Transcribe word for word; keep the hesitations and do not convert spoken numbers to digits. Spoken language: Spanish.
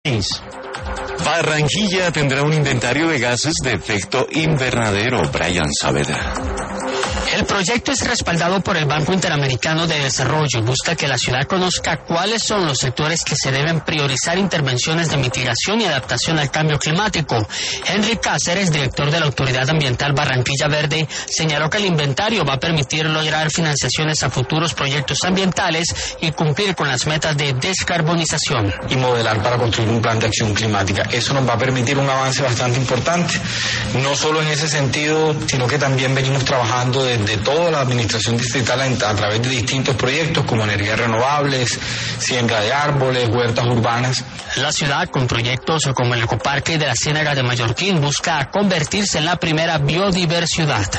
Barranquilla tendrá un inventario de gases de efecto invernadero. Brian Saavedra. El proyecto es respaldado por el Banco Interamericano de Desarrollo y busca que la ciudad conozca cuáles son los sectores que se deben priorizar intervenciones de mitigación y adaptación al cambio climático. Henry Cáceres, director de la Autoridad Ambiental Barranquilla Verde, señaló que el inventario va a permitir lograr financiaciones a futuros proyectos ambientales y cumplir con las metas de descarbonización. Y modelar para construir un plan de acción climática. Eso nos va a permitir un avance bastante importante, no solo en ese sentido, sino que también venimos trabajando desde de toda la administración distrital a través de distintos proyectos como energías renovables, siembra de árboles, huertas urbanas. La ciudad, con proyectos como el ecoparque de la Ciénaga de Mallorquín, busca convertirse en la primera biodiversidad.